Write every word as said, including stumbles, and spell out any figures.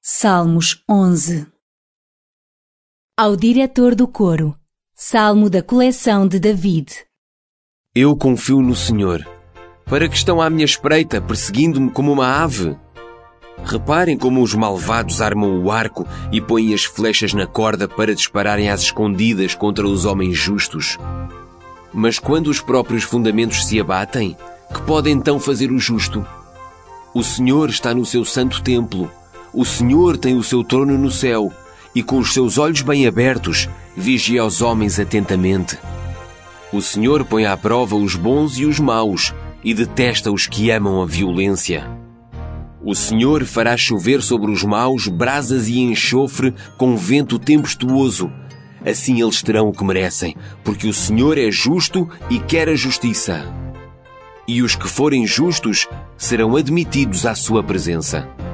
Salmos onze. Ao diretor do coro, Salmo da coleção de David. Eu confio no Senhor. Para que estão à minha espreita, perseguindo-me como uma ave? Reparem como os malvados armam o arco e põem as flechas na corda para dispararem às escondidas contra os homens justos. Mas quando os próprios fundamentos se abatem, que pode então fazer o justo? O Senhor está no seu santo templo. O Senhor tem o seu trono no céu e com os seus olhos bem abertos vigia os homens atentamente. O Senhor põe à prova os bons e os maus e detesta os que amam a violência. O Senhor fará chover sobre os maus brasas e enxofre com vento tempestuoso. Assim eles terão o que merecem, porque o Senhor é justo e quer a justiça. E os que forem justos serão admitidos à sua presença.